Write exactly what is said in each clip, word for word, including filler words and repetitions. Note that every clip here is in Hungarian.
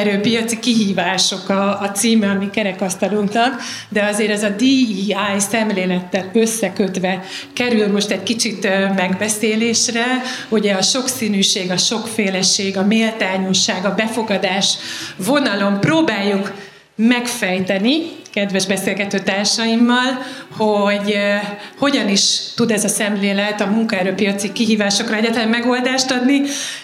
munkaerőpiaci kihívások a, a címe, ami kerekasztalunknak, de azért ez a dé e i szemlélettel összekötve kerül most egy kicsit megbeszélésre. Ugye a sokszínűség, a sokféleség, a méltányosság, a befogadás vonalon próbáljuk megfejteni, kedves beszélgető társaimmal, hogy uh, hogyan is tud ez a szemlélet a munkaerőpiaci kihívásokra egyáltalán megoldást adni.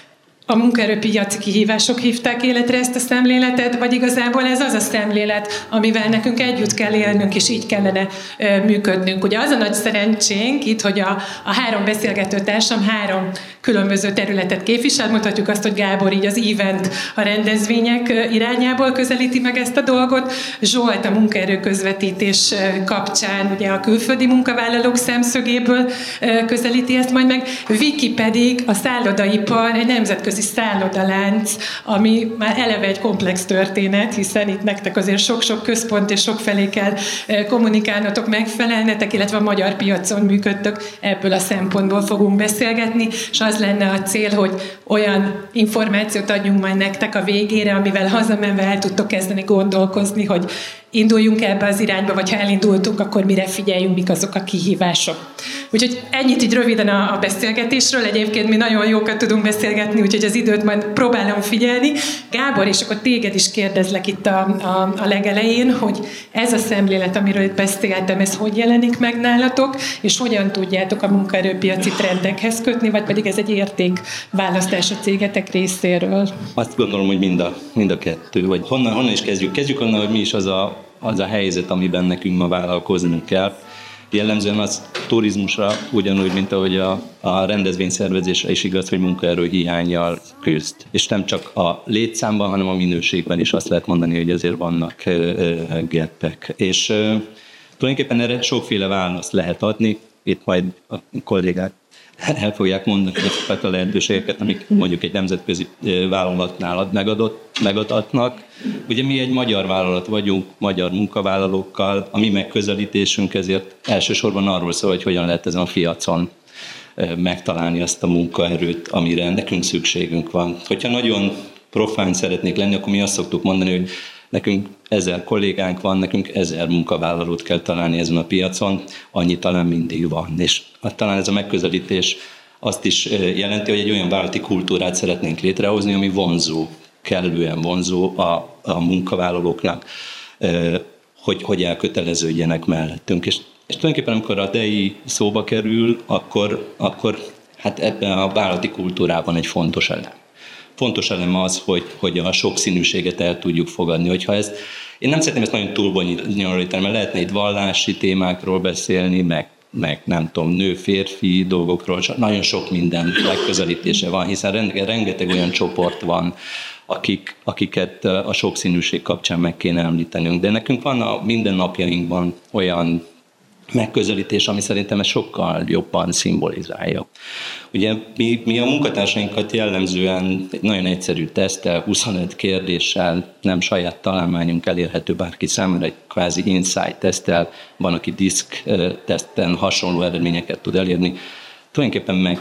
A munkaerőpiaci kihívások hívták életre ezt a szemléletet, vagy igazából ez az a szemlélet, amivel nekünk együtt kell élnünk, és így kellene uh, működnünk. Ugye az a nagy szerencsénk itt, hogy a, a három beszélgető társam három különböző területet képvisel. Mondhatjuk azt, hogy Gábor így az event, a rendezvények irányából közelíti meg ezt a dolgot. Zsolt a munkaerőközvetítés kapcsán ugye a külföldi munkavállalók szemszögéből közelíti ezt majd meg. Viki pedig a szállodaipar, egy nemzetközi szállodalánc, ami már eleve egy komplex történet, hiszen itt nektek azért sok-sok központ és sok felé kell kommunikálnotok, megfelelnetek, illetve a magyar piacon működtök, ebből a szempontból fogunk beszélgetni, és az lenne a cél, hogy olyan információt adjunk majd nektek a végére, amivel hazamenve el tudtok kezdeni gondolkozni, hogy induljunk ebbe az irányba, vagy ha elindultunk, akkor mire figyeljünk, mik azok a kihívások. Úgyhogy ennyit így röviden a, a beszélgetésről. Egyébként mi nagyon jókat tudunk beszélgetni, úgyhogy az időt majd próbálom figyelni. Gábor, és akkor téged is kérdezlek itt a, a, a legelején, hogy ez a szemlélet, amiről itt beszéltem, ez hogy jelenik meg nálatok, és hogyan tudjátok a munkaerőpiaci trendekhez kötni, vagy pedig ez egy értékválasztás a cégetek részéről? Azt gondolom, hogy mind a, mind a kettő. Vagy honnan, honnan is kezdjük? Kezdjük onnan, hogy mi is az a az a helyzet, amiben nekünk ma vállalkoznunk kell. Jellemzően az turizmusra ugyanúgy, mint ahogy a, a rendezvényszervezésre is igaz, hogy munkaerő hiánnyal küzd. És nem csak a létszámban, hanem a minőségben is azt lehet mondani, hogy azért vannak geppek. És uh, tulajdonképpen erre sokféle választ lehet adni. Itt majd a kollégák el fogják mondani ezeket a lehetőségeket, amik mondjuk egy nemzetközi vállalatnál megadott, megadatnak. Ugye mi egy magyar vállalat vagyunk, magyar munkavállalókkal, a mi megközelítésünk ezért elsősorban arról szól, hogy hogyan lehet ezen a piacon megtalálni azt a munkaerőt, amire nekünk szükségünk van. Hogyha nagyon profán szeretnék lenni, akkor mi azt szoktuk mondani, hogy nekünk ezer kollégánk van, nekünk ezer munkavállalót kell találni ezen a piacon, annyi talán mindig van. És talán ez a megközelítés azt is jelenti, hogy egy olyan vállalati kultúrát szeretnénk létrehozni, ami vonzó, kellően vonzó a, a munkavállalóknak, hogy, hogy elköteleződjenek mellettünk. És, és tulajdonképpen amikor a dé e i szóba kerül, akkor, akkor hát ebben a vállalati kultúrában egy fontos elem. Fontos elem az, hogy, hogy a sokszínűséget el tudjuk fogadni. Hogyha ez, én nem szeretném ezt nagyon túlbonyolítani, mert lehetne itt vallási témákról beszélni, meg, meg nem tudom, nő-férfi dolgokról, nagyon sok minden megközelítése van, hiszen rengeteg olyan csoport van, akik, akiket a sokszínűség kapcsán meg kéne említenünk. De nekünk van a mindennapjainkban olyan megközelítés, ami szerintem ezt sokkal jobban szimbolizálja. Ugye mi, mi a munkatársainkat jellemzően egy nagyon egyszerű teszttel, huszonöt kérdéssel, nem saját találmányunk elérhető bárki számára, egy kvázi insight teszttel, van, aki diszk teszten hasonló eredményeket tud elérni. Tulajdonképpen meg,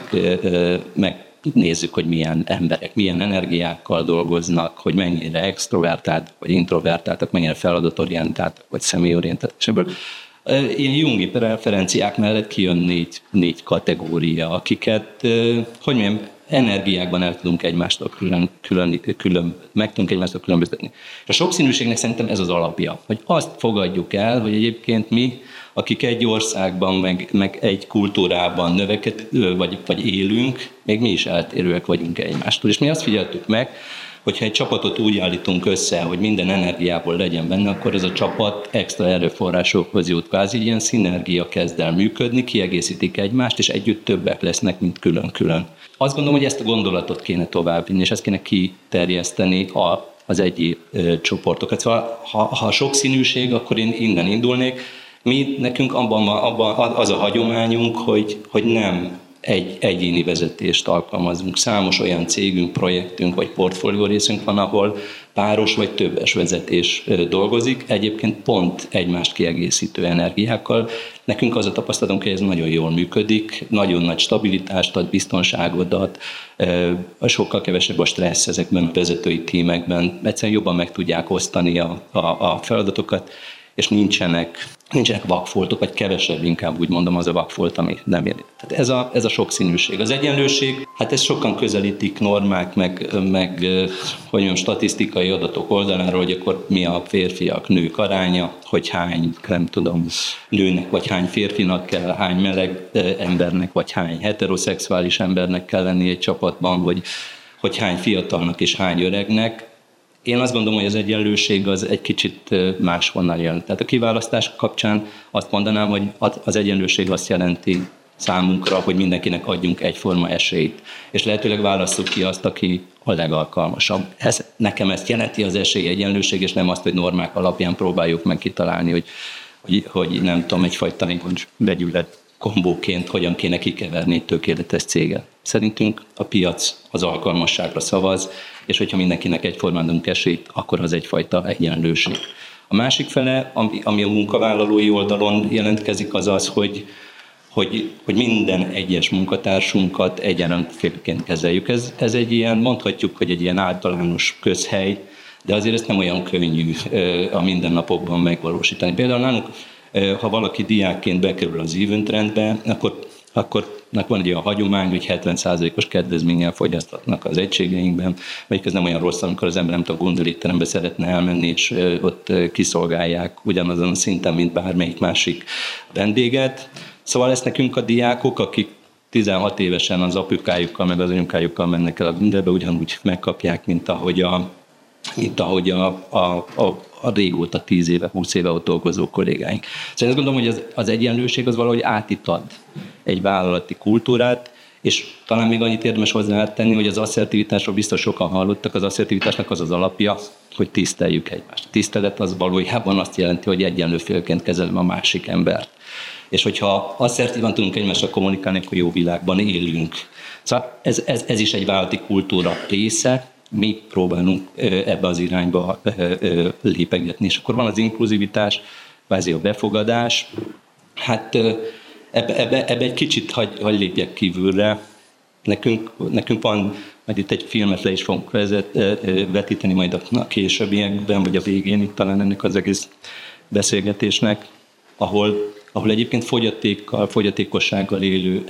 meg nézzük, hogy milyen emberek, milyen energiákkal dolgoznak, hogy mennyire extrovertáltak, vagy introvertáltak, mennyire feladatorientáltak, vagy személyorientáltak. És ebből ilyen jungi preferenciák mellett kijön négy, négy kategória, akiket, hogy mondjam, energiákban el tudunk egymástól külön, külön, külön, meg tudunk egymástól különböztetni. És a sokszínűségnek szerintem ez az alapja, hogy azt fogadjuk el, hogy egyébként mi, akik egy országban, meg, meg egy kultúrában növeked, vagy, vagy élünk, még mi is eltérőek vagyunk egymástól. És mi azt figyeltük meg, hogyha egy csapatot úgy állítunk össze, hogy minden energiából legyen benne, akkor ez a csapat extra erőforrásokhoz jut. Kvázi ilyen szinergia kezd el működni, kiegészítik egymást, és együtt többek lesznek, mint külön-külön. Azt gondolom, hogy ezt a gondolatot kéne továbbvinni, és ezt kéne kiterjeszteni a, az egyéb e, csoportokat. Szóval, ha, ha sokszínűség, akkor én innen indulnék. Mi nekünk abban, abban az a hagyományunk, hogy, hogy nem egy egyéni vezetést alkalmazunk. Számos olyan cégünk, projektünk vagy portfólió részünk van, ahol páros vagy többes vezetés dolgozik, egyébként pont egymást kiegészítő energiákkal. Nekünk az a tapasztalatunk, hogy ez nagyon jól működik, nagyon nagy stabilitást ad, biztonságot ad, sokkal kevesebb a stressz ezekben a vezetői tímekben, egyszerűen jobban meg tudják osztani a, a, a feladatokat, és nincsenek, nincsenek vakfoltok, vagy kevesebb, inkább úgy mondom, az a vakfolt, ami nem ér. Tehát ez a, ez a sokszínűség. Az egyenlőség, hát ezt sokan közelítik normák, meg, meg hogy mondjam, statisztikai adatok oldaláról, hogy akkor mi a férfiak, nők aránya, hogy hány, nem tudom, nőnek, vagy hány férfinak kell, hány meleg embernek, vagy hány heteroszexuális embernek kell lenni egy csapatban, vagy hogy hány fiatalnak és hány öregnek. Én azt gondolom, hogy az egyenlőség az egy kicsit máshonnan jön. Tehát a kiválasztás kapcsán azt mondanám, hogy az egyenlőség azt jelenti számunkra, hogy mindenkinek adjunk egyforma esélyt. És lehetőleg válasszuk ki azt, aki a legalkalmasabb. Ez, nekem ezt jelenti az esélyegyenlőség, és nem azt, hogy normák alapján próbáljuk meg kitalálni, hogy, hogy, hogy nem tudom, egyfajta vegyület kombóként hogyan kéne kikeverni egy tökéletes céget. Szerintünk a piac az alkalmasságra szavaz, és hogyha mindenkinek egyformán adunk esélyt, akkor az egyfajta egyenlőség. A másik fele, ami, ami a munkavállalói oldalon jelentkezik, az az, hogy, hogy, hogy minden egyes munkatársunkat egyenlőként kezeljük. Ez, ez egy ilyen, mondhatjuk, hogy egy ilyen általános közhely, de azért ezt nem olyan könnyű a mindennapokban megvalósítani. Például nálunk, ha valaki diákként bekerül az Even-trendbe, akkor, akkor van egy olyan hagyomány, hogy hetven százalékos kedvezménnyel fogyasztatnak az egységeinkben, vagy ez nem olyan rossz, amikor az ember nem tudom, gondolékterembe szeretne elmenni, és ott kiszolgálják ugyanazon a szinten, mint bármelyik másik vendéget. Szóval ezt nekünk a diákok, akik tizenhat évesen az apjukájukkal, meg az anyukájukkal mennek el a Gundelbe, ugyanúgy megkapják, mint ahogy a, mint ahogy a, a, a a régóta, tíz éve, húsz éve ott dolgozó kollégáink. Szóval azt gondolom, hogy az, az egyenlőség az valahogy átít ad egy vállalati kultúrát, és talán még annyit érdemes hozzátenni, hogy az asszertivitásról biztos sokan hallottak, az asszertivitásnak az az alapja, hogy tiszteljük egymást. A tisztelet az valójában azt jelenti, hogy egyenlő félként kezelem a másik embert. És hogyha asszertívan tudunk egymással kommunikálni, akkor jó világban élünk. Szóval ez, ez, ez is egy vállalati kultúra része, mi próbálunk ebbe az irányba lépegetni. És akkor van az inkluzivitás, kvázi a befogadás. Hát ebbe, ebbe, ebbe egy kicsit hagy, hagy lépjek kívülre. Nekünk, nekünk van, majd itt egy filmet le is fogunk vezet, vetíteni majd a későbbiekben, vagy a végén itt talán ennek az egész beszélgetésnek, ahol ahol egyébként fogyatékkal, fogyatékossággal élő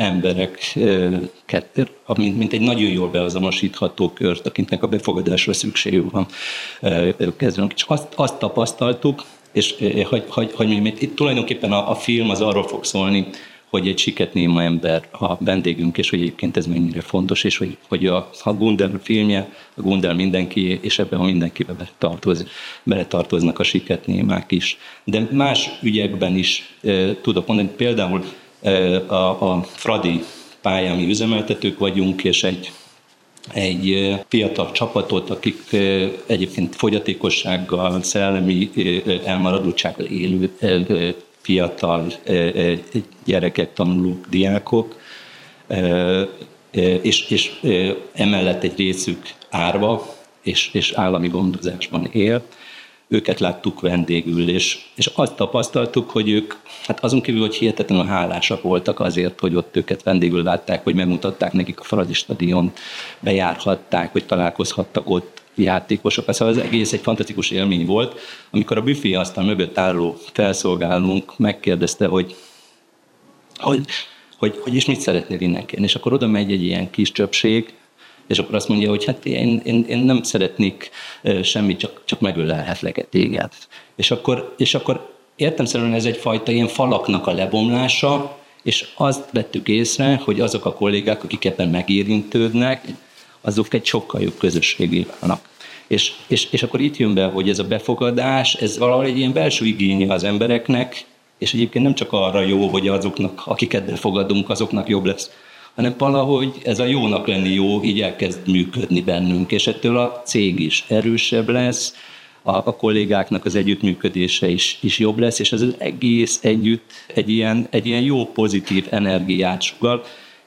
embereket, mint, mint egy nagyon jól beazonosítható kört, akiknek a befogadásra szükségük van. Kezdünk. És azt, azt tapasztaltuk, és hogy, hogy, hogy itt tulajdonképpen a, a film az arról fog szólni, hogy egy siketnéma ember a vendégünk, és hogy egyébként ez mennyire fontos, és hogy, hogy a, a Gundel filmje, a Gundel mindenki, és ebben a mindenkibe beletartoz, beletartoznak a siketnémák is. De más ügyekben is e, tudok mondani, például e, a, a Fradi pályán mi üzemeltetők vagyunk, és egy, egy fiatal csapatot, akik e, egyébként fogyatékossággal, szellemi e, elmaradottsággal élő e, fiatal gyerekek, tanulók, diákok, és, és emellett egy részük árva és, és állami gondozásban él. Őket láttuk vendégül, és, és azt tapasztaltuk, hogy ők, hát azon kívül, hogy hihetetlenül hálásak voltak azért, hogy ott őket vendégül látták, hogy megmutatták nekik a Fradi stadiont, bejárhatták, hogy találkozhattak ott játékosokat. Szóval az egész egy fantasztikus élmény volt. Amikor a büféasztal mögött álló felszolgálónk megkérdezte, hogy, hogy, hogy, hogy és mit szeretnél innen kérni, és akkor oda megy egy ilyen kis csöpség, és akkor azt mondja, hogy hát én, én, én nem szeretnék semmit, csak, csak megölelhetlek téged. És akkor, és akkor értelemszerűen ez egyfajta ilyen falaknak a lebomlása, és azt vettük észre, hogy azok a kollégák, akik ebben megérintődnek, azok egy sokkal jobb közösségé válnak. És, és, és akkor itt jön be, hogy ez a befogadás, ez valahol egy ilyen belső igénye az embereknek, és egyébként nem csak arra jó, hogy azoknak, akiket befogadunk, azoknak jobb lesz, hanem valahogy ez a jónak lenni jó, így elkezd működni bennünk, és ettől a cég is erősebb lesz, a, a kollégáknak az együttműködése is, is jobb lesz, és ez az egész együtt egy ilyen, egy ilyen jó, pozitív energiát sugall,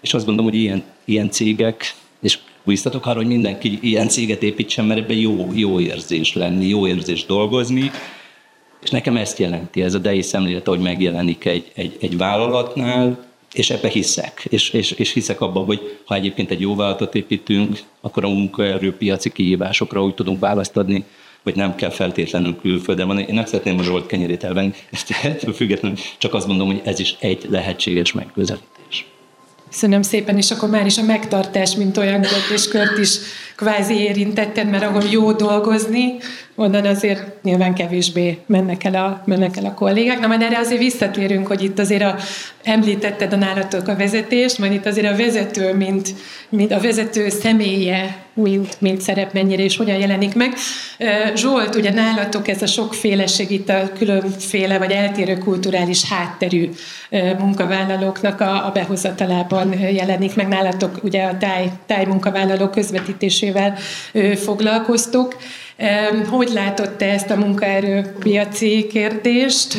És azt gondolom, hogy ilyen, ilyen cégek, és biztatok arra, hogy mindenki ilyen céget építsen, mert ebben jó, jó érzés lenni, jó érzés dolgozni. És nekem ezt jelenti, ez a dé e i szemlélet, hogy megjelenik egy, egy, egy vállalatnál, és ebbe hiszek. És, és, és hiszek abban, hogy ha egyébként egy jó vállalatot építünk, akkor a munkaerőpiaci kihívásokra úgy tudunk választ adni, hogy nem kell feltétlenül külföldre van. Én nem szeretném a Zsolt kenyerét elvenni, ezt ettől függetlenül csak azt mondom, hogy ez is egy lehetséges megközelítés. Köszönöm szépen, és akkor már is a megtartás, mint olyan kérdéskört is kvázi érintetted, mert ahol jó dolgozni, onnan azért nyilván kevésbé mennek el a, mennek el a kollégák. Na, majd erre azért visszatérünk, hogy itt azért a, említetted a nálatok a vezetést, majd itt azért a vezető, mint, mint a vezető személye, mint, mint szerep mennyire és hogyan jelenik meg. Zsolt, ugye nálatok ez a sokféleség, itt a különféle vagy eltérő kulturális hátterű munkavállalóknak a, a behozatalában jelenik meg. Nálatok ugye a táj, táj munkavállalók közvetítésével foglalkoztok. Hogy látod te ezt a munkaerőpiaci kérdést,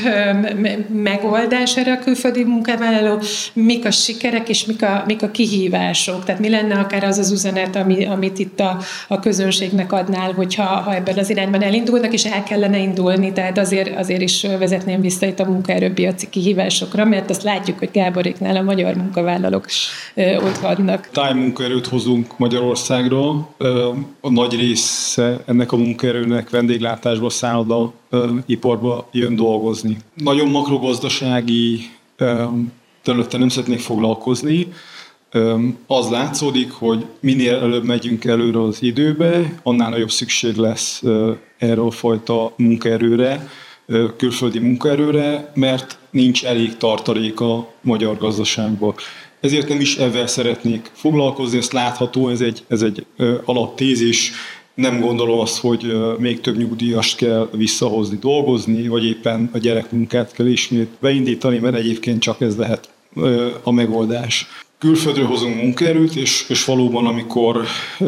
megoldás erre a külföldi munkavállaló, mik a sikerek és mik a, mik a kihívások? Tehát mi lenne akár az az üzenet, ami, amit itt a, a közönségnek adnál, hogyha ha ebben az irányban elindulnak, és el kellene indulni, tehát azért, azért is vezetném vissza itt a munkaerőpiaci kihívásokra, mert azt látjuk, hogy Gáboréknál a magyar munkavállalók ott vannak. Tájmunkaerőt hozunk Magyarországra, a nagy része ennek a munkaerőnek vendéglátásba, szálloda, iparba jön dolgozni. Nagyon makrogazdasági területen nem szeretnék foglalkozni. Az látszódik, hogy minél előbb megyünk előre az időbe, annál nagyobb szükség lesz erre a fajta munkaerőre, külföldi munkaerőre, mert nincs elég tartalék a magyar gazdaságban. Ezért nem is ezzel szeretnék foglalkozni, ez látható, ez egy, ez egy alaptézis. Nem gondolom azt, hogy még több nyugdíjast kell visszahozni, dolgozni, vagy éppen a gyerekmunkát kell ismét beindítani, mert egyébként csak ez lehet a megoldás. Külföldről hozunk munkaerőt, és, és valóban, amikor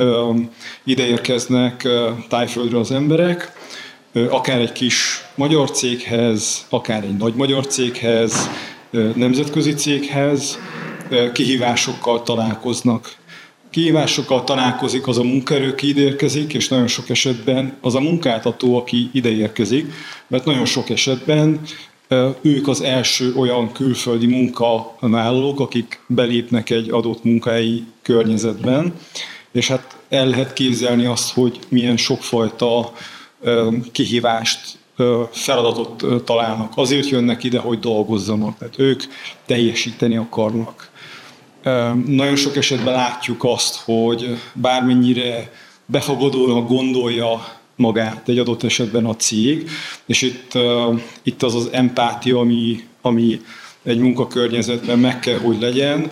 ide érkeznek Tájföldre az emberek, akár egy kis magyar céghez, akár egy nagy magyar céghez, nemzetközi céghez, kihívásokkal találkoznak. Kihívásokkal találkozik az a munkaerő, aki ide érkezik, és nagyon sok esetben az a munkáltató, aki ide érkezik, mert nagyon sok esetben ők az első olyan külföldi munkavállalók, akik belépnek egy adott munkahelyi környezetben, és hát el lehet képzelni azt, hogy milyen sokfajta kihívást, feladatot találnak. Azért jönnek ide, hogy dolgozzanak, tehát ők teljesíteni akarnak. Nagyon sok esetben látjuk azt, hogy bármennyire befogadóan gondolja magát egy adott esetben a cég, és itt, itt az az empátia, ami, ami egy munkakörnyezetben meg kell, hogy legyen.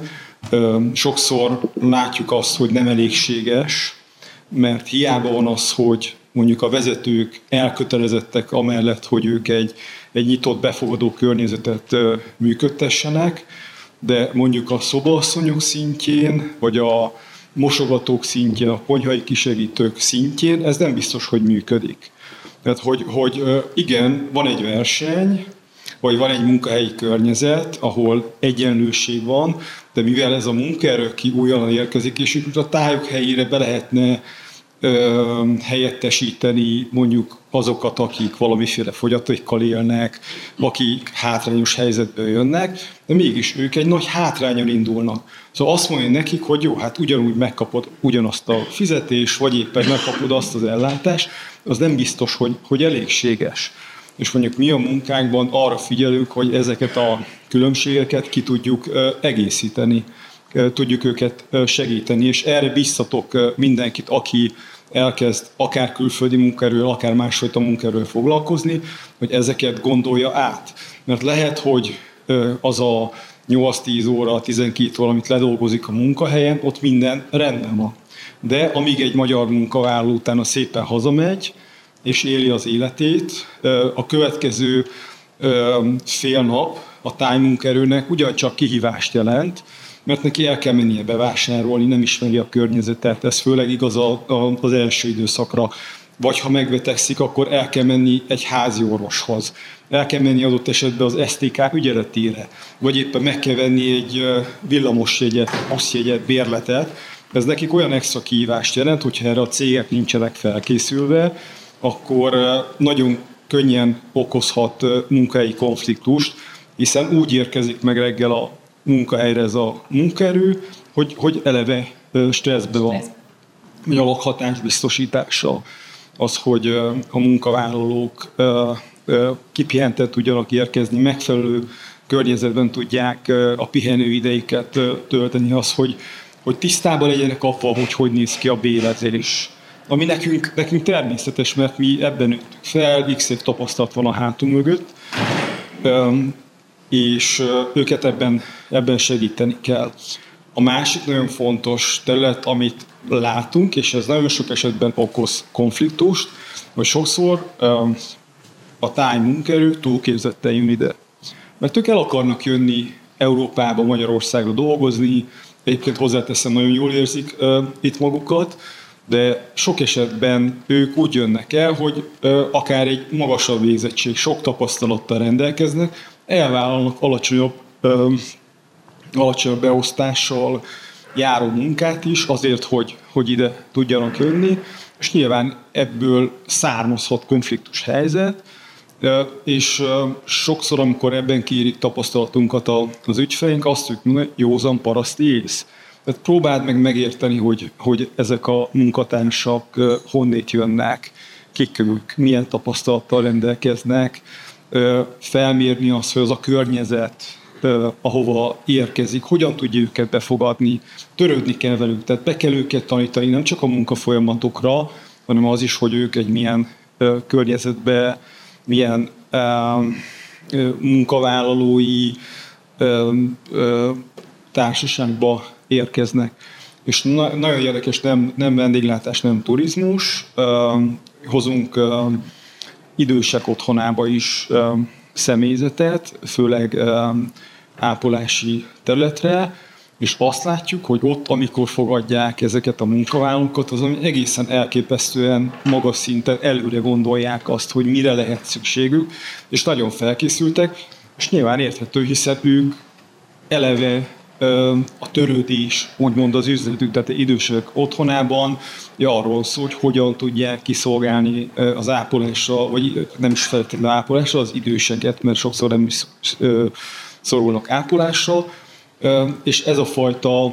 Sokszor látjuk azt, hogy nem elégséges, mert hiába van az, hogy mondjuk a vezetők elkötelezettek amellett, hogy ők egy, egy nyitott, befogadó környezetet működtessenek, de mondjuk a szobaasszonyok szintjén, vagy a mosogatók szintjén, a konyhai kisegítők szintjén ez nem biztos, hogy működik. Tehát, hogy, hogy igen, van egy verseny, vagy van egy munkahelyi környezet, ahol egyenlőség van, de mivel ez a munkaerő ki újonnan érkezik, és itt a tájok helyére be lehetne ö, helyettesíteni mondjuk azokat, akik valamiféle fogyatékkal élnek, akik hátrányos helyzetből jönnek, de mégis ők egy nagy hátrányon indulnak. Szóval azt mondja nekik, hogy jó, hát ugyanúgy megkapod ugyanazt a fizetést, vagy éppen megkapod azt az ellátást, az nem biztos, hogy, hogy elégséges. És mondjuk mi a munkánkban arra figyelünk, hogy ezeket a különbségeket ki tudjuk egészíteni, tudjuk őket segíteni, és erre biztatok mindenkit, aki elkezd akár külföldi munkaerőről, akár másfajta munkaerőről foglalkozni, hogy ezeket gondolja át. Mert lehet, hogy az a nyolc-tíz óra, tizenkét óra, amit ledolgozik a munkahelyen, ott minden rendben van. De amíg egy magyar munkavállaló utána szépen hazamegy, és éli az életét, a következő fél nap a tájmunkaerőnek ugyancsak kihívást jelent, mert neki el kell mennie bevásárolni, nem ismeri a környezetet, ez főleg igaz az első időszakra. vagy ha megbetegszik, akkor el kell menni egy házi orvoshoz. El kell menni adott esetben az es té ká ügyeletére, vagy éppen meg kell venni egy villamosjegyet, buszjegyet, bérletet. Ez nekik olyan extra kihívást jelent, hogyha erre a cégek nincsenek felkészülve, akkor nagyon könnyen okozhat munkahelyi konfliktust, hiszen úgy érkezik meg reggel a munkahelyre ez a munkaerő, hogy, hogy eleve stresszben van. Mi a lakhatás biztosítása, az, hogy a munkavállalók kipihenten tudjanak érkezni, megfelelő környezetben tudják a pihenőideiket tölteni, az, hogy, hogy tisztában legyenek abban, hogy hogy néz ki a bérezés. Ami nekünk, nekünk természetes, mert mi ebben nőttük fel, x év tapasztalat van a hátunk mögött, és őket ebben, ebben segíteni kell. A másik nagyon fontos terület, amit látunk, és ez nagyon sok esetben okoz konfliktust, hogy sokszor a táj munkaerő túlképzetten jön ide. Mert ők el akarnak jönni Európába, Magyarországra dolgozni, egyébként hozzáteszem, nagyon jól érzik itt magukat, de sok esetben ők úgy jönnek el, hogy akár egy magasabb végzettség, sok tapasztalattal rendelkeznek, elvállalnak alacsonyabb, alacsonyabb beosztással járó munkát is, azért, hogy, hogy ide tudjanak jönni, és nyilván ebből származhat konfliktus helyzet, és sokszor, amikor ebben kérik tapasztalatunkat az ügyfeleink, azt tudjuk, hogy józan paraszti ész. Tehát próbáld meg megérteni, hogy, hogy ezek a munkatársak honnét jönnek, kik ők, milyen tapasztalattal rendelkeznek, felmérni azt, hogy az a környezet, ahova érkezik, hogyan tudja őket befogadni, törődni kell velük, tehát be kell őket tanítani nem csak a munkafolyamatokra, hanem az is, hogy ők egy milyen környezetbe, milyen munkavállalói társaságba érkeznek. És na- nagyon érdekes, nem, nem vendéglátás, nem turizmus. Uh, hozunk uh, idősek otthonába is uh, személyzetet, főleg uh, ápolási területre, és azt látjuk, hogy ott, amikor fogadják ezeket a munkavállalókat, az egészen elképesztően magas szinten előre gondolják azt, hogy mire lehet szükségük, és nagyon felkészültek, és nyilván érthető, hiszen ők eleve a törődés, úgymond az üzletük, tehát idősek otthonában arról szól, hogy hogyan tudják kiszolgálni az ápolással, vagy nem is feltétlenül ápolással, az időseket, mert sokszor nem is szorulnak ápolással, és ez a fajta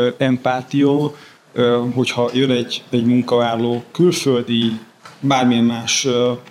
empátia, hogyha jön egy, egy munkavállaló külföldi, bármilyen más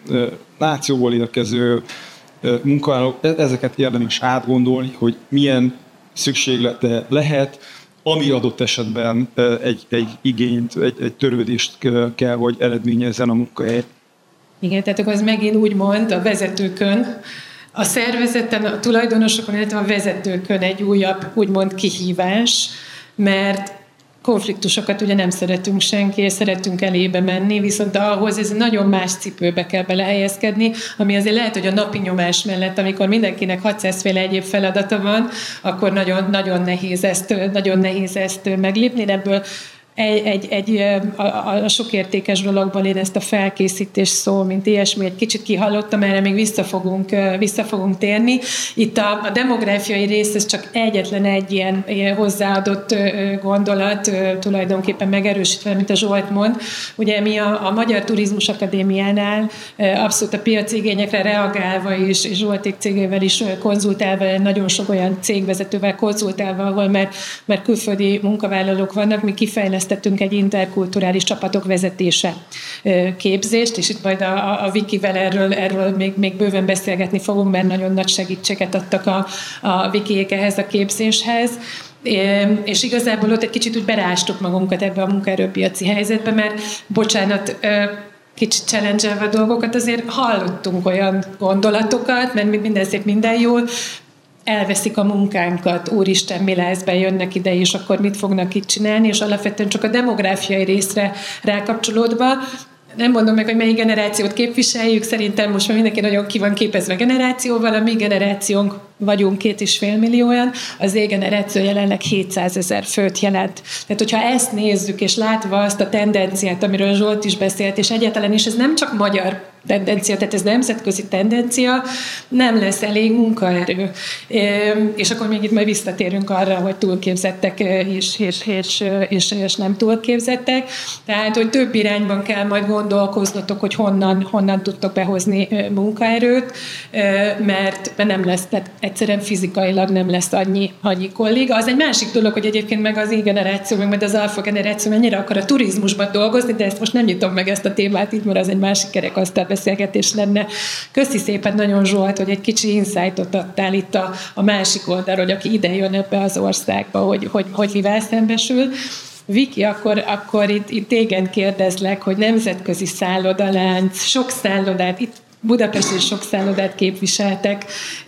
nációból érkező munkavállaló, ezeket érdemes átgondolni, hogy milyen szükséglete lehet, ami adott esetben egy, egy igényt, egy, egy törődést kell, hogy eredményezzen a munkahely. Igen, tehát az megint úgy mond a vezetőkön, a szervezeten, a tulajdonosokon, illetve a vezetőkön egy újabb, úgymond kihívás, mert konfliktusokat ugye nem szeretünk senki, és szeretünk elébe menni, viszont ahhoz ez nagyon más cipőbe kell belehelyezkedni, ami azért lehet, hogy a napi nyomás mellett, amikor mindenkinek hatszázféle egyéb feladata van, akkor nagyon, nagyon, nehéz, ezt, nagyon nehéz ezt meglépni, ebből Egy, egy, egy, a, a sok értékes dologban én ezt a felkészítés szó, mint ilyesmi, egy kicsit kihallottam, erre még vissza fogunk, vissza fogunk térni. Itt a, a demográfiai rész, ez csak egyetlen egy ilyen, ilyen hozzáadott gondolat, tulajdonképpen megerősítve, mint a Zsolt mond. Ugye mi a, a Magyar Turizmus Akadémiánál abszolút a piaci igényekre reagálva is, és Zsolték cégével is konzultálva, nagyon sok olyan cégvezetővel konzultálva, ahol már, már külföldi munkavállalók vannak, mi kifejlesztünk egy interkulturális csapatok vezetése képzést, és itt majd a, a Vikivel erről, erről még, még bőven beszélgetni fogunk, mert nagyon nagy segítséget adtak a, a Vikiék ehhez a képzéshez. És igazából ott egy kicsit úgy berástuk magunkat ebbe a munkaerőpiaci helyzetbe, mert bocsánat, kicsit challenge-elve a dolgokat, azért hallottunk olyan gondolatokat, mert minden szép, minden jól, elveszik a munkánkat, úristen, mi lesz, bejönnek ide, és akkor mit fognak itt csinálni, és alapvetően csak a demográfiai részre rákapcsolódva, nem mondom meg, hogy melyik generációt képviseljük, szerintem most már mindenki nagyon ki van képezve generációval, a mi generációnk vagyunk két és fél millióan, az Z-generáció jelenleg hétszázezer főt jelent. Tehát, hogyha ezt nézzük, és látva azt a tendenciát, amiről Zsolt is beszélt, és egyáltalán is ez nem csak magyar tendencia, tehát ez nemzetközi tendencia, nem lesz elég munkaerő. És akkor még itt majd visszatérünk arra, hogy túlképzettek és, és, és, és, és nem túlképzettek. Tehát, hogy több irányban kell majd gondolkoznotok, hogy honnan, honnan tudtok behozni munkaerőt, mert nem lesz, tehát egyszerűen fizikailag nem lesz annyi, annyi kolléga. Az egy másik dolog, hogy egyébként meg az I-generáció, meg majd az alfa generáció mennyire akar a turizmusban dolgozni, de ezt most nem nyitom meg ezt a témát itt, mert az egy másik kerekasztal beszélgetés lenne. Köszi szépen nagyon, Zsolt, hogy egy kicsi insightot adtál itt a, a másik oldalról, hogy aki ide jön ebbe az országba, hogy, hogy, hogy mivel szembesül. Viki, akkor, akkor itt, itt téged kérdezlek, hogy nemzetközi szállodalánc, sok szállodát, itt Budapesten sok szállodát képviseltek.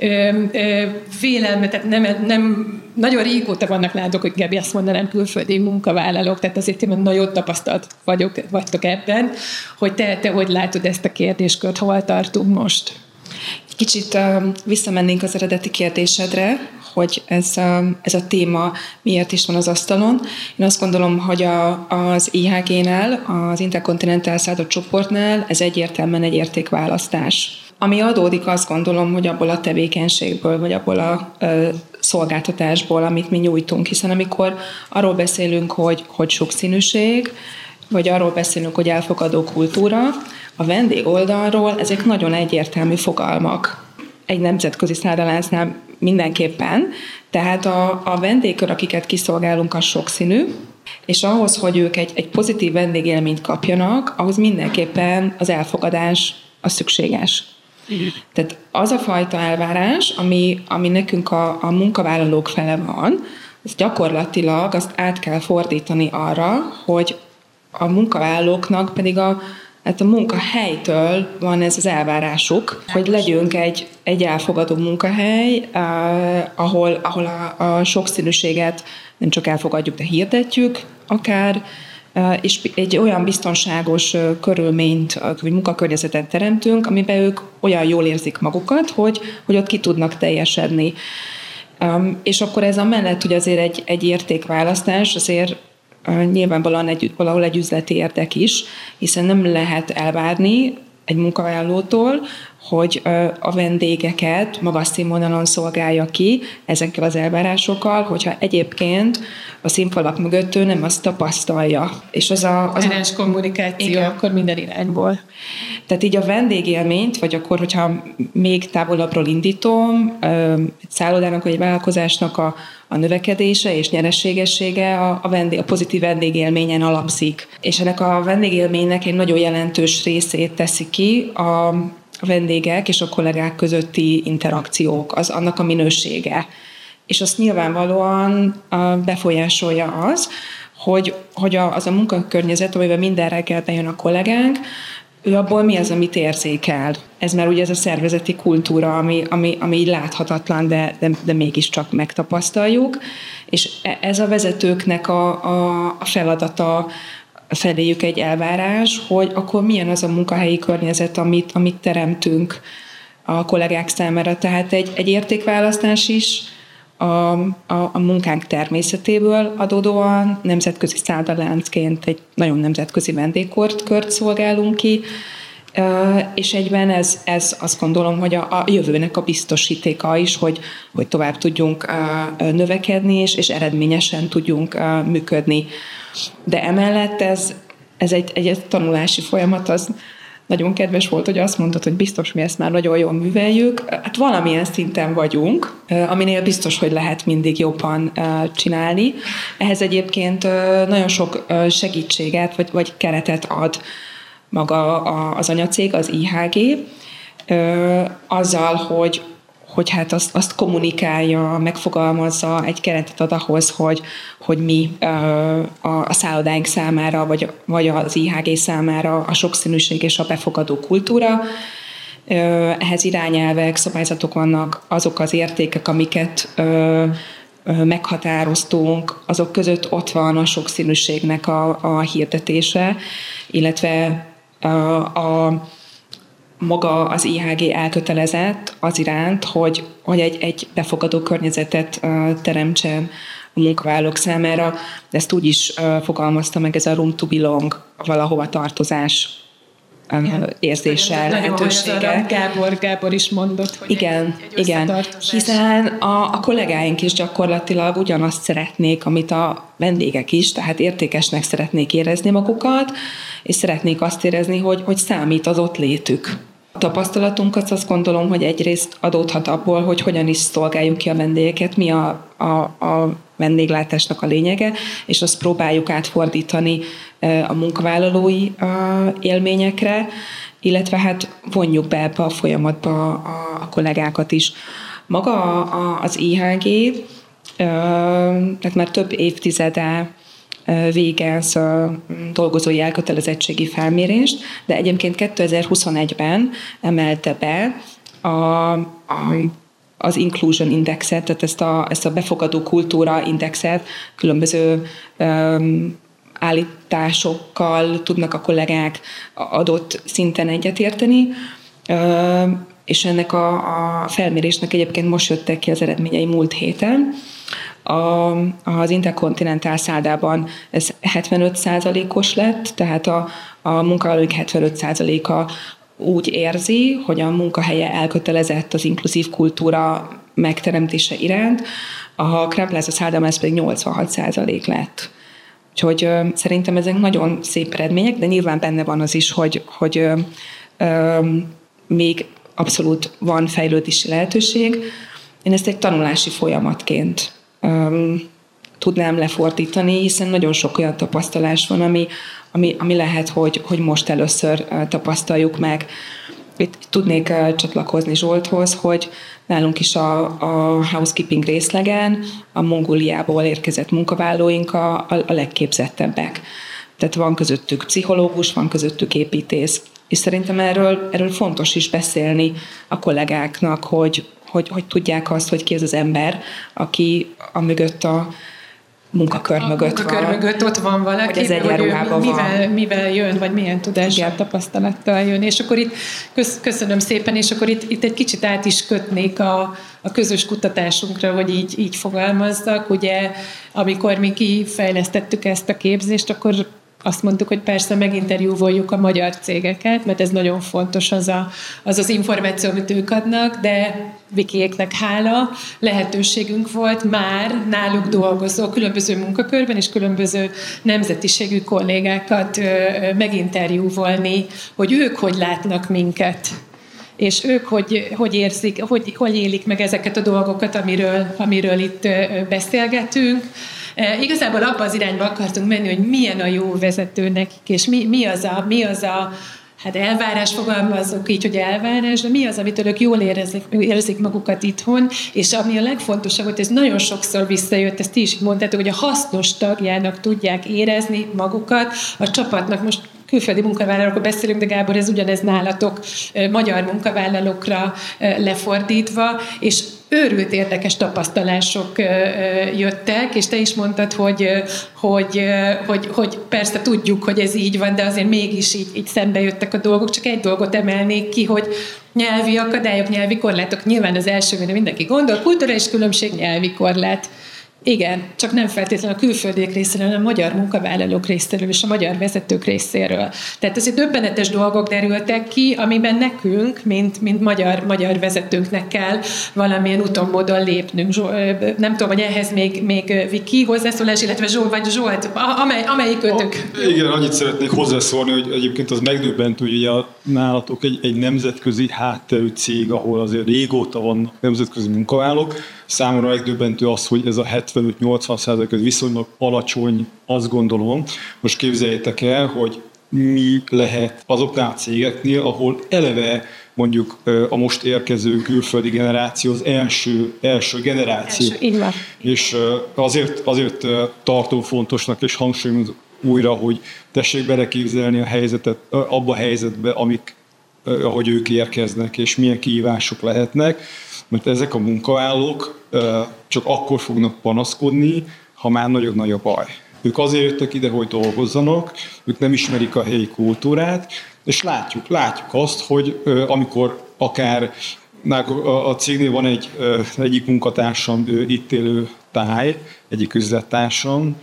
Vélelme, tehát nem, nem, nagyon régóta vannak látok, hogy Gabi azt mondanám, külföldi munkavállalók, tehát azért én nagyon tapasztalt vagyok, vagytok ebben, hogy te, te hogy látod ezt a kérdéskört, hol tartunk most? Kicsit uh, visszamennénk az eredeti kérdésedre, hogy ez, uh, ez a téma miért is van az asztalon. Én azt gondolom, hogy a, az I H G-nál, az Intercontinental Szállodai csoportnál ez egyértelműen egy értékválasztás. Ami adódik, azt gondolom, hogy abból a tevékenységből, vagy abból a uh, szolgáltatásból, amit mi nyújtunk. Hiszen amikor arról beszélünk, hogy, hogy sokszínűség, vagy arról beszélünk, hogy elfogadó kultúra, a vendég oldalról ezek nagyon egyértelmű fogalmak. Egy nemzetközi szállodáznál mindenképpen. Tehát a, a vendégkör, akiket kiszolgálunk, az sokszínű, és ahhoz, hogy ők egy, egy pozitív vendégélményt kapjanak, ahhoz mindenképpen az elfogadás az szükséges. Tehát az a fajta elvárás, ami, ami nekünk a, a munkavállalók fele van, az gyakorlatilag azt át kell fordítani arra, hogy a munkavállalóknak pedig a Hát a munkahelytől van ez az elvárásuk, hogy legyünk egy, egy elfogadó munkahely, eh, ahol, ahol a, a sokszínűséget nem csak elfogadjuk, de hirdetjük akár, eh, és egy olyan biztonságos eh, körülményt, vagy munkakörnyezetet teremtünk, amiben ők olyan jól érzik magukat, hogy, hogy ott ki tudnak teljesedni. Um, és akkor ez amellett, hogy azért egy, egy értékválasztás, azért nyilvánvalóan egy, valahol egy üzleti érdek is, hiszen nem lehet elvárni egy munkavállalótól, hogy a vendégeket magas színvonalon szolgálja ki ezekkel az elvárásokkal, hogyha egyébként a színfalak mögött ő nem azt tapasztalja. És az a... Az Erős kommunikáció, igen. Akkor minden irányból. Tehát így a vendégélményt, vagy akkor, hogyha még távolabbról indítom, egy szállodának vagy egy vállalkozásnak a, a növekedése és nyereségessége a, a, vendég, a pozitív vendégélményen alapszik. És ennek a vendégélménynek egy nagyon jelentős részét teszi ki a a vendégek és a kollégák közötti interakciók, az annak a minősége. És azt nyilvánvalóan befolyásolja az, hogy, hogy az a munkakörnyezet, amiben minden reggel bejön a kollégánk, ő abból mi az, amit érzékel. Ez már ugye ez a szervezeti kultúra, ami, ami, ami így láthatatlan, de, de, de mégiscsak megtapasztaljuk. És ez a vezetőknek a, a, a feladata, feléjük egy elvárás, hogy akkor milyen az a munkahelyi környezet, amit, amit teremtünk a kollégák számára. Tehát egy, egy értékválasztás is a, a, a munkánk természetéből adódóan nemzetközi szállodaláncként egy nagyon nemzetközi vendégkört kört szolgálunk ki, és egyben ez, ez azt gondolom, hogy a, a jövőnek a biztosítéka is, hogy, hogy tovább tudjunk növekedni, és, és eredményesen tudjunk működni. De emellett ez, ez egy, egy tanulási folyamat, az nagyon kedves volt, hogy azt mondtad, hogy biztos mi ezt már nagyon jól műveljük. Hát valamilyen szinten vagyunk, aminél biztos, hogy lehet mindig jobban csinálni. Ehhez egyébként nagyon sok segítséget vagy, vagy keretet ad maga az anyacég, az I H G, azzal, hogy hogy hát azt, azt kommunikálja, megfogalmazza, egy keretet ad ahhoz, hogy, hogy mi a, a szállodáink számára, vagy, vagy az I H G számára a sokszínűség és a befogadó kultúra. Ehhez irányelvek, szabályzatok vannak, azok az értékek, amiket meghatároztunk, azok között ott van a sokszínűségnek a, a hirdetése, illetve a, a maga az i há gé elkötelezett az iránt, hogy, hogy egy, egy befogadó környezetet teremtsen a munkavállalók számára. Ezt úgy is fogalmazta meg, ez a room to belong, valahova tartozás érzéssel, lehetősége. Gábor, Gábor is mondott, hogy igen, egy, egy igen. Hiszen a, a kollégáink is gyakorlatilag ugyanazt szeretnék, amit a vendégek is, tehát értékesnek szeretnék érezni magukat, és szeretnék azt érezni, hogy, hogy számít az ott létük. A tapasztalatunkat azt gondolom, hogy egyrészt adódhat abból, hogy hogyan is szolgáljuk ki a vendégeket, mi a, a, a vendéglátásnak a lényege, és azt próbáljuk átfordítani a munkavállalói élményekre, illetve hát vonjuk be ebbe a folyamatba a, a kollégákat is. Maga a, az i há gé, tehát már több évtizede végez dolgozói elkötelezettségi felmérést, de egyébként kétezer-huszonegyben emelte be a, a, az Inclusion Indexet, tehát ezt a, ezt a befogadó kultúra indexet, különböző um, állításokkal tudnak a kollégák adott szinten egyetérteni, um, és ennek a, a felmérésnek egyébként most jöttek ki az eredményei múlt héten. A, az Intercontinental szállodában ez hetvenöt százalékos lett, tehát a, a munkavállalók hetvenöt százaléka úgy érzi, hogy a munkahelye elkötelezett az inkluzív kultúra megteremtése iránt, a Crowne Plaza szállodában ez pedig nyolcvanhat százalék lett. Úgyhogy ö, szerintem ezek nagyon szép eredmények, de nyilván benne van az is, hogy, hogy ö, ö, még abszolút van fejlődési lehetőség. Én ezt egy tanulási folyamatként um, tudnám lefordítani, hiszen nagyon sok olyan tapasztalás van, ami, ami, ami lehet, hogy, hogy most először uh, tapasztaljuk meg. Itt tudnék uh, csatlakozni Zsolthoz, hogy nálunk is a, a housekeeping részlegen a Mongóliából érkezett munkavállalóink a, a, a legképzettebbek. Tehát van közöttük pszichológus, van közöttük építész. És szerintem erről, erről fontos is beszélni a kollégáknak, hogy, hogy, hogy tudják azt, hogy ki ez az ember, aki a mögött a munkakör a mögött munkakör van. mögött ott van valaki, hogy, ez hogy ő mivel, mivel jön, vagy milyen tudással, tapasztalattal jön. És akkor itt köszönöm szépen, és akkor itt, itt egy kicsit át is kötnék a, a közös kutatásunkra, hogy így, így fogalmazzak. Ugye, amikor mi kifejlesztettük ezt a képzést, akkor azt mondtuk, hogy persze meginterjúvoljuk a magyar cégeket, mert ez nagyon fontos az a, az, az információ, amit ők adnak, de Vikiéknek hála, lehetőségünk volt már náluk dolgozó különböző munkakörben és különböző nemzetiségű kollégákat meginterjúvolni, hogy ők hogy látnak minket, és ők hogy, hogy érzik, hogy, hogy élik meg ezeket a dolgokat, amiről, amiről itt beszélgetünk. E, igazából abba az irányba akartunk menni, hogy milyen a jó vezető nekik, és mi, mi az a, mi az a hát elvárás, fogalmazok így, hogy elvárás, de mi az, amitől ők jól érzik, érzik magukat itthon, és ami a legfontosabb, hogy ez nagyon sokszor visszajött, ezt ti is mondtátok, hogy a hasznos tagjának tudják érezni magukat, a csapatnak most külföldi munkavállalókról beszélünk, de Gábor, ez ugyanez nálatok magyar munkavállalókra lefordítva, és őrült érdekes tapasztalások jöttek, és te is mondtad, hogy, hogy, hogy, hogy persze tudjuk, hogy ez így van, de azért mégis így, így szembe jöttek a dolgok. Csak egy dolgot emelnék ki, hogy nyelvi akadályok, nyelvi korlátok. Nyilván az első, mire mindenki gondol, kulturális különbség, nyelvi korlát. Igen, csak nem feltétlenül a külföldiek részéről, hanem a magyar munkavállalók részéről és a magyar vezetők részéről. Tehát azért döbbenetes dolgok derültek ki, amiben nekünk, mint, mint magyar, magyar vezetőnknek kell valamilyen úton, módon lépnünk. Nem tudom, hogy ehhez még, még Viki hozzászólás, illetve Zsolt, vagy Zsolt, amely, amelyik ötök? Igen, annyit szeretnék hozzászólni, hogy egyébként az megdöbbentő, hogy ugye nálatok egy, egy nemzetközi hátterű cég, ahol azért régóta van nemzetközi munkavállalók. Számomra megdöbbentő az, hogy ez a hetvenöt-nyolcvan százalék ez viszonylag alacsony, azt gondolom. Most képzeljétek el, hogy mi lehet azoknál a cégeknél, ahol eleve mondjuk a most érkező külföldi generáció az első, első generáció. Első, így van. És azért, azért tartom fontosnak és hangsúlyozom újra, hogy tessék beleképzelni a helyzetet, abba a helyzetbe, amik, ahogy ők érkeznek, és milyen kihívások lehetnek, mert ezek a munkavállalók csak akkor fognak panaszkodni, ha már nagyon nagy a baj. Ők azért jöttek ide, hogy dolgozzanak, ők nem ismerik a helyi kultúrát, És látjuk, látjuk azt, hogy amikor akár a cégnél van egy egyik munkatársam, ő itt élő táj, egyik üzlettársam,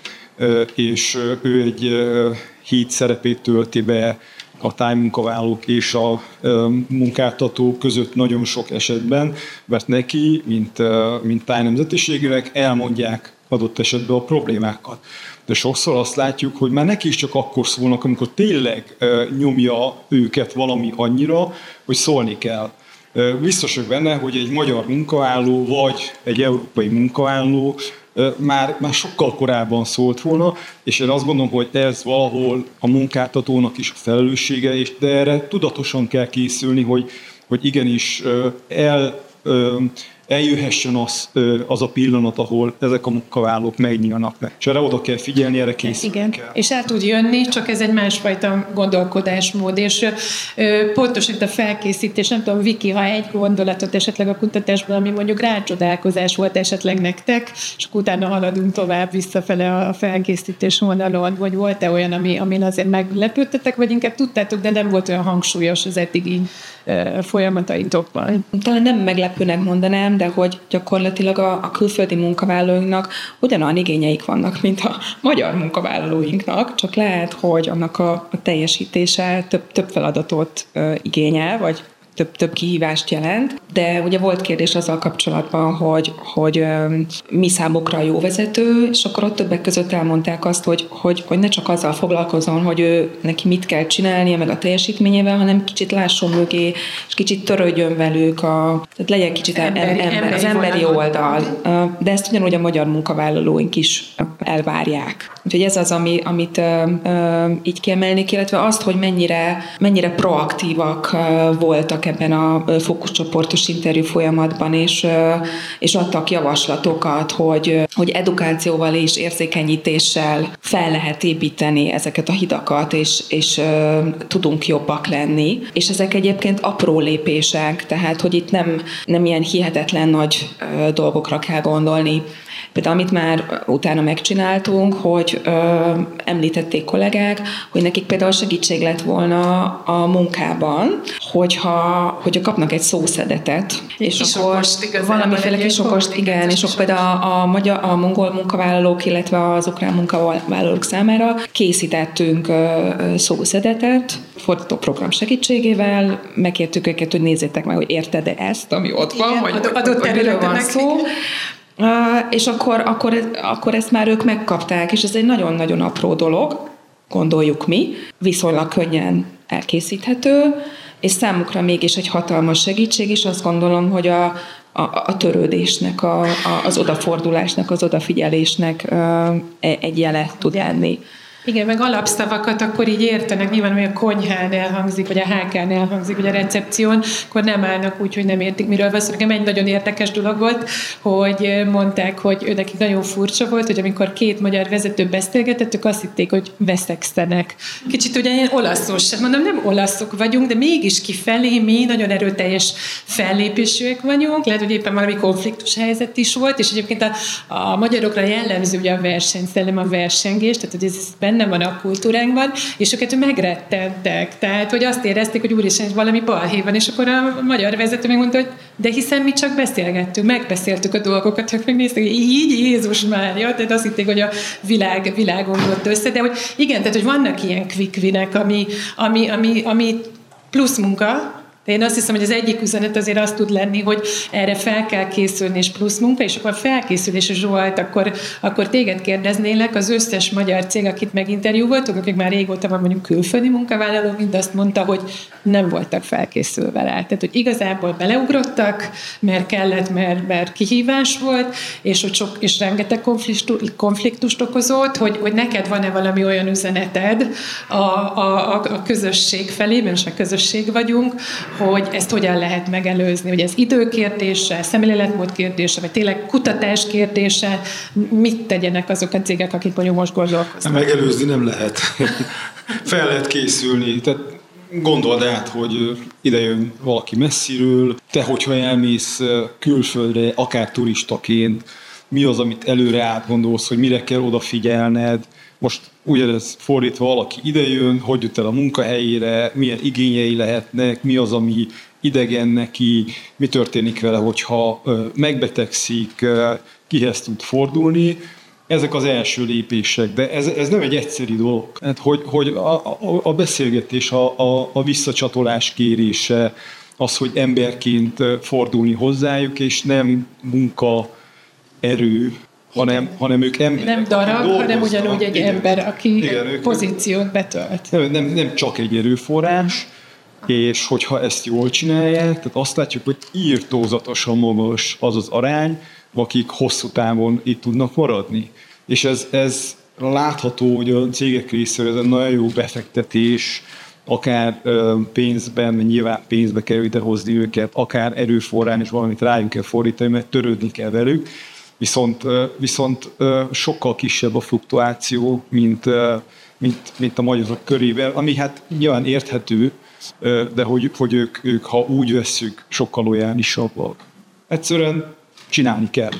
és ő egy híd szerepét tölti be a tájmunkavállalók és a munkáltatók között nagyon sok esetben, mert neki, mint, mint tájnemzetiségűnek elmondják adott esetben a problémákat. De sokszor azt látjuk, hogy már neki is csak akkor szólnak, amikor tényleg nyomja őket valami annyira, hogy szólni kell. Biztos vagyok benne, hogy egy magyar munkavállaló vagy egy európai munkavállaló már, már sokkal korábban szólt volna, és én azt gondolom, hogy ez valahol a munkáltatónak is a felelőssége, és de erre tudatosan kell készülni, hogy, hogy igenis el, eljöhessen az, az a pillanat, ahol ezek a munkavállalók megnyílnak meg. És erre oda kell figyelni, erre készülni Igen. kell. És el tud jönni, csak ez egy másfajta gondolkodásmód, és ö, pontos itt a felkészítés, nem tudom, Viki, ha egy gondolatot esetleg a kutatásban, ami mondjuk rácsodálkozás volt esetleg nektek, és utána haladunk tovább visszafele a felkészítés vonalon, vagy volt-e olyan, ami, amin azért meglepődtetek, vagy inkább tudtátok, de nem volt olyan hangsúlyos az eddigi ö, folyamataitokban? Talán nem meglepőnek mondanám, de hogy gyakorlatilag a, a külföldi munkavállalóinknak ugyanolyan igényeik vannak, mint a magyar munkavállalóinknak, csak lehet, hogy annak a, a teljesítése több, több feladatot ö, igényel, vagy több, több kihívást jelent, de ugye volt kérdés azzal kapcsolatban, hogy, hogy ö, mi számukra a jó vezető, és akkor ott többek között elmondták azt, hogy, hogy, hogy ne csak azzal foglalkozzon, hogy ő neki mit kell csinálnia, meg a teljesítményével, hanem kicsit lásson mögé, és kicsit törődjön velük, a, tehát legyen kicsit emberi, ember, az emberi oldal. De ezt ugyanúgy a magyar munkavállalóink is elvárják. Úgyhogy ez az, ami, amit ö, ö, így kiemelnék, illetve azt, hogy mennyire, mennyire proaktívak ö, voltak ebben a fókuszcsoportos interjú folyamatban, és, ö, és adtak javaslatokat, hogy, hogy edukációval és érzékenyítéssel fel lehet építeni ezeket a hidakat, és, és ö, tudunk jobbak lenni. És ezek egyébként apró lépések, tehát hogy itt nem, nem ilyen hihetetlen nagy ö, dolgokra kell gondolni. Például amit már utána megcsináltunk, hogy ö, említették kollégák, hogy nekik például segítség lett volna a munkában, hogyha, hogyha kapnak egy szószedetet, és kisokost, akkor valamiféle kisokost, igen, és akkor például a, a, magyar, a mongol munkavállalók, illetve az ukrán munkavállalók számára készítettünk ö, szószedetet, fordítóprogram segítségével, megkértük őket, hogy nézzétek meg, hogy érted-e ezt, ami ott van, igen, vagy, adott, vagy, adott vagy miről van szó. Uh, és akkor, akkor, akkor ezt már ők megkapták, és ez egy nagyon-nagyon apró dolog, gondoljuk mi, viszonylag könnyen elkészíthető, és számukra mégis egy hatalmas segítség, és azt gondolom, hogy a, a, a törődésnek, a, a, az odafordulásnak, az odafigyelésnek uh, egy jele tud lenni. Igen, meg alapszavakat akkor így értenek, nyilván, hogy a konyhán elhangzik, vagy a há kán elhangzik, vagy a recepción, akkor nem állnak úgy, hogy nem értik, miről van szó. Nekem egy nagyon érdekes dolog volt, hogy mondták, hogy ő nekik nagyon furcsa volt, hogy amikor két magyar vezető beszélgetett, ők azt hitték, hogy veszekszenek. Kicsit ugye ilyen olaszul sem, mondom, nem olaszok vagyunk, de mégis kifelé mi nagyon erőteljes fellépésűek vagyunk, lehet, hogy éppen valami konfliktus helyzet is volt, és egyébként a, a magyarokra jellemző ugye a versenyszellem, a versengés, tehát hogy ez benne van a kultúránkban, és őket megrettentek. Tehát, hogy azt érezték, hogy úristen, valami balhé van, és akkor a magyar vezető megmondta, hogy de hiszen mi csak beszélgettünk, megbeszéltük a dolgokat, csak megnéztek, hogy így Jézus Mária, tehát azt hitték, hogy a világ, világon volt össze, de hogy igen, tehát, hogy vannak ilyen quick winek, ami, ami, ami, ami plusz munka. De én azt hiszem, hogy az egyik üzenet azért az tud lenni, hogy erre fel kell készülni, és plusz munka, és akkor a felkészülés, Zsolt, akkor, akkor téged kérdeznélek, az összes magyar cég, akit meginterjúvoltunk, akik már régóta van mondjuk külföldi munkavállalók, mind azt mondta, hogy nem voltak felkészülve rá. Tehát, hogy igazából beleugrottak, mert kellett, mert, mert kihívás volt, és hogy sok, és rengeteg konfliktust okozott, hogy, hogy neked van-e valami olyan üzeneted a, a, a közösség felé, mert a közösség vagyunk, hogy ezt hogyan lehet megelőzni, hogy ez időkérdése, szemléletmód kérdése, vagy tényleg kutatás kérdése, mit tegyenek azok a cégek, akik mondjuk most gondolkoznak. Megelőzni nem lehet. Fel lehet készülni. Tehát gondold át, hogy ide jön valaki messziről, te, hogyha elmész külföldre, akár turistaként, mi az, amit előre átgondolsz, hogy mire kell odafigyelned, Most ugyanez fordítva, valaki idejön, hogy jut el a munkahelyére, milyen igényei lehetnek, mi az, ami idegen neki, mi történik vele, hogyha megbetegszik, kihez tud fordulni. Ezek az első lépések, de ez, ez nem egy egyszerű dolog. Hát, hogy, hogy a, a, a beszélgetés, a, a, a visszacsatolás kérése, az, hogy emberként fordulni hozzájuk, és nem munkaerő, hanem, hanem ők emberek. Nem darab, hanem ugyanúgy egy igen. ember, aki igen, ők, pozíciót betölt. Nem, nem, nem csak egy erőforrás, és hogyha ezt jól csinálják, tehát azt látjuk, hogy írtózatosan magas az az arány, akik hosszú távon itt tudnak maradni. És ez, ez látható, hogy a cégek részéről ez egy nagyon jó befektetés, akár pénzben, nyilván pénzbe kell idehozni őket, akár erőforrán, és valamit rájunk kell fordítani, mert törődni kell velük. Viszont, viszont sokkal kisebb a fluktuáció, mint, mint, mint a magyarok körében, ami hát nyilván érthető, de hogy, hogy ők, ők, ha úgy vesszük, sokkal lojálisabbak. Egyszerűen csinálni kell.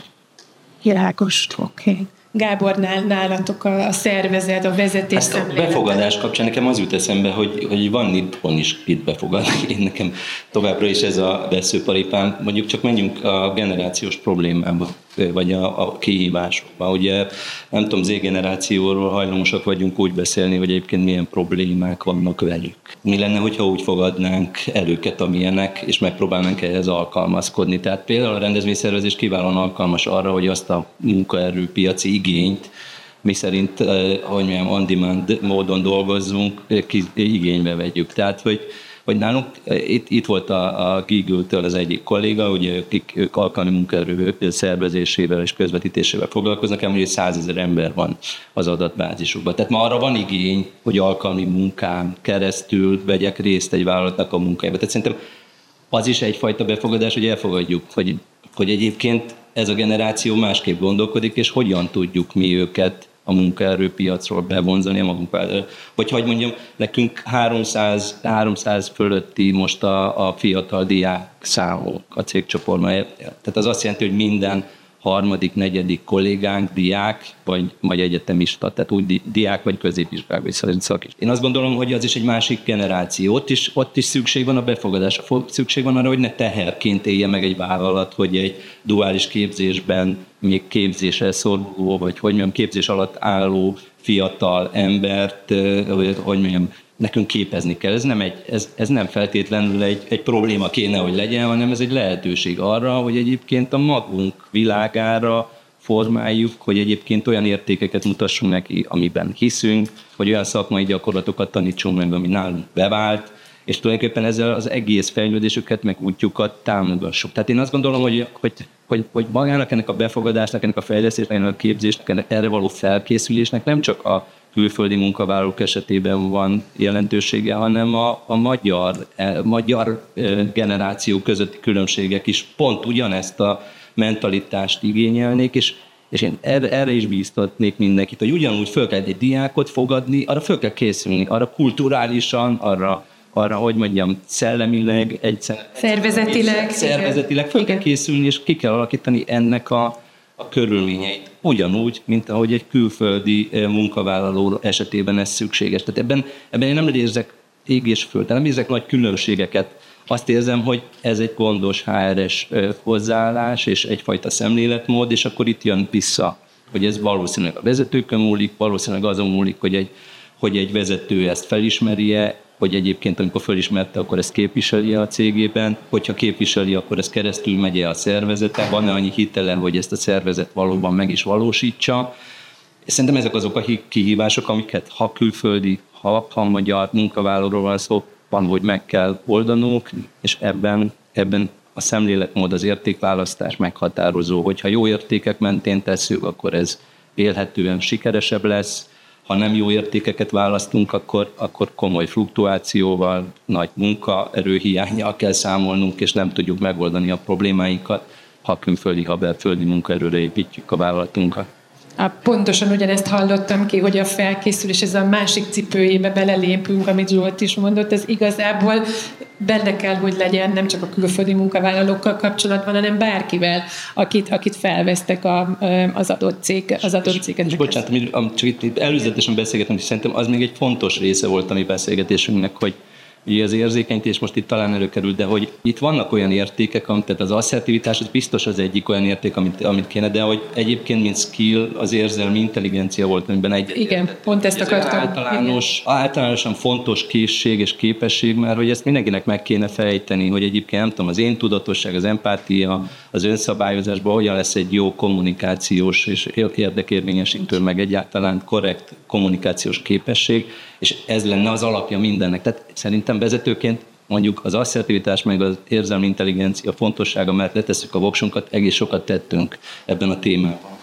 Világos, oké. Okay. Gábor, nálatok a szervezet, a vezetés hát szemlélet. A befogadás kapcsán nekem az jut eszembe, hogy, hogy van itthon is itt befogadni. Én nekem továbbra is ez a veszőparipám. Mondjuk csak menjünk a generációs problémába, vagy a, a kihívásokba. Ugye nem tudom, Z-generációról hajlamosak vagyunk úgy beszélni, hogy egyébként milyen problémák vannak velük. Mi lenne, hogyha úgy fogadnánk el őket, amilyenek, és megpróbálnánk ehhez alkalmazkodni. Tehát például a rendezvényszervezés kiválóan alkalmas arra, hogy azt a munkaerőpiaci igényt, mi szerint, hogy mondjam, on-demand módon dolgozzunk, igénybe vegyük. Tehát, hogy hogy nálunk, itt, itt volt a, a Google-től az egyik kolléga, ugye ők, ők alkalmi munkaerő szervezésével és közvetítésével foglalkoznak, ám ugye százezer ember van az adatbázisukban. Tehát ma arra van igény, hogy alkalmi munkán keresztül vegyek részt egy vállalatnak a munkájába. Tehát szerintem az is egyfajta befogadás, hogy elfogadjuk, hogy, hogy egyébként ez a generáció másképp gondolkodik, és hogyan tudjuk mi őket a munkaerőpiacról bevonzani a munkát. Vagy hogy mondjam, nekünk háromszáz, háromszáz fölötti most a, a fiatal diák számok a cégcsoportban. Tehát az azt jelenti, hogy minden harmadik, negyedik kollégánk diák, vagy, vagy egyetemista, tehát úgy di, diák, vagy középiskolák, vagy szakis. Én azt gondolom, hogy az is egy másik generáció. Ott is, ott is szükség van a befogadásra. Szükség van arra, hogy ne teherként élje meg egy vállalat, hogy egy duális képzésben, még képzésre szoruló, vagy hogy mondjam, képzés alatt álló fiatal embert, hogy mondjam, nekünk képezni kell. Ez nem, egy, ez, ez nem feltétlenül egy, egy probléma kéne, hogy legyen, hanem ez egy lehetőség arra, hogy egyébként a magunk világára formáljuk, hogy egyébként olyan értékeket mutassunk neki, amiben hiszünk, hogy olyan szakmai gyakorlatokat tanítsunk meg, ami nálunk bevált, és tulajdonképpen ezzel az egész fejlődésüket, meg útjukat támogassuk. Tehát én azt gondolom, hogy, hogy, hogy, hogy magának ennek a befogadásnak, ennek a fejlesztésnek, ennek a képzésnek, ennek erre való felkészülésnek nem csak a külföldi munkavállalók esetében van jelentősége, hanem a, a magyar, a magyar generáció közötti különbségek is pont ugyanezt a mentalitást igényelnék, és, és én erre, erre is bíztatnék mindenkit, hogy ugyanúgy föl kell egy diákot fogadni, arra föl kell készülni, arra kulturálisan, arra, arra hogy mondjam, szellemileg, egyszer, szervezetileg, szervezetileg föl kell készülni, és ki kell alakítani ennek a a körülményeit. Ugyanúgy, mint ahogy egy külföldi munkavállaló esetében ez szükséges. Tehát ebben, ebben én nem érzek ég és föld, nem érzek nagy különbségeket. Azt érzem, hogy ez egy gondos há er es hozzáállás és egyfajta szemléletmód, és akkor itt jön vissza, hogy ez valószínűleg a vezetőkön múlik, valószínűleg azon múlik, hogy egy, hogy egy vezető ezt felismerje, hogy egyébként, amikor felismerte, akkor ezt képviseli a cégében, hogyha képviseli, akkor ez keresztül megy a szervezete, van-e annyi hitele, hogy ezt a szervezet valóban meg is valósítsa. Szerintem ezek azok a kihívások, amiket ha külföldi, ha, ha magyar munkavállalóról van szó, van, hogy meg kell oldanunk, és ebben, ebben a szemléletmód, az értékválasztás meghatározó. Hogyha jó értékek mentén tesszük, akkor ez élhetően sikeresebb lesz. Ha nem jó értékeket választunk, akkor, akkor komoly fluktuációval, nagy munkaerőhiánnyal kell számolnunk, és nem tudjuk megoldani a problémáinkat, ha külföldi, ha belföldi munkaerőre építjük a vállalatunkat. Pontosan ugyanezt hallottam ki, hogy a felkészülés, ez a másik cipőjébe belelépünk, amit Zsolt is mondott, ez igazából benne kell, hogy legyen nem csak a külföldi munkavállalókkal kapcsolatban, hanem bárkivel, akit, akit felvesztek a, az adott cég, az adott céget. És bocsánat, csak itt, itt előzetesen beszélgetem, és szerintem az még egy fontos része volt a mi beszélgetésünknek, hogy ugye az érzékenyítés most itt talán előkerült, de hogy itt vannak olyan értékek, amit, tehát az asszertivitás az biztos az egyik olyan érték, amit, amit kéne, de hogy egyébként, mint skill, az érzelmi intelligencia volt, amiben egy... Igen, pont ezt akartam. Általános, általánosan fontos készség és képesség, mert hogy ezt mindenkinek meg kéne fejteni, hogy egyébként nem tudom, az én tudatosság, az empátia, az önszabályozásban hogyan lesz egy jó kommunikációs és érdekérvényesítő, meg egyáltalán korrekt kommunikációs képesség, és ez lenne az alapja mindennek. Tehát szerintem vezetőként mondjuk az asszertivitás meg az érzelmi intelligencia fontossága mellett letesszük a voksunkat, egész sokat tettünk ebben a témában.